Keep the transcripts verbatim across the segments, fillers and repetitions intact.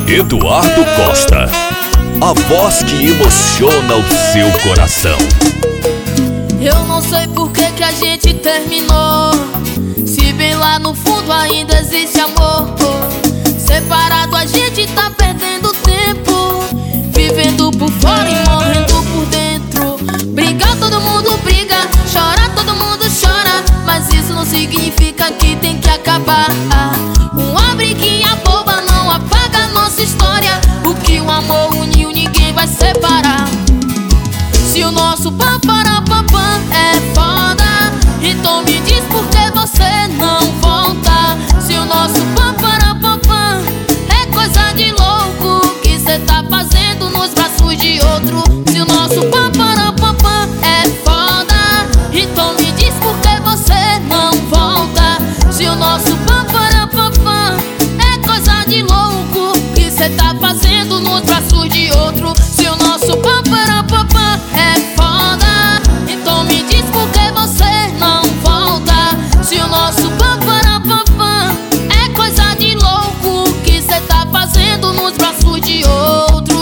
Eduardo Costa, a voz que emociona o seu coração. Eu não sei por que que a gente terminou, se bem lá no fundo ainda existe amor. Separado a gente tá perdendo tempo, vivendo por fora e morrendo por dentro. Brigar todo mundo briga, chorar todo mundo chora, mas isso não significa que tem que acabar. Uma briguinha boba não apaga a nossa história. O que o amor uniu ninguém vai separar. Se o nosso paparapapã é foda, então me diz por que você não volta. Se o nosso paparapapã é coisa de louco que cê tá fazendo nos braços de outro. Se o nosso paparapapã é foda, então me diz por que você não volta. Se o nosso paparapapã é coisa de louco que cê tá fazendo nos braços de outro. Se o nosso paparapapã é foda, então me diz por que você não volta. Se o nosso paparapapã é coisa de louco que cê tá fazendo nos braços de outro.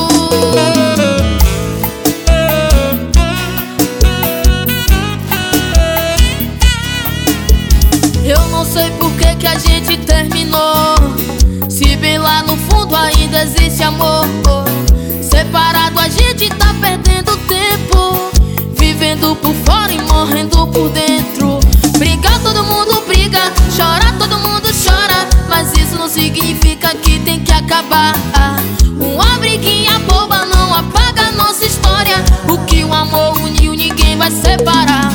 Eu não sei por que que a gente terminou, se bem lá no fundo ainda existe amor. Separado a gente tá perdendo tempo, vivendo por fora e morrendo por dentro. Brigar todo mundo briga, chorar todo mundo chora, mas isso não significa que tem que acabar. Uma briguinha boba não apaga a nossa história. O que o amor uniu ninguém vai separar.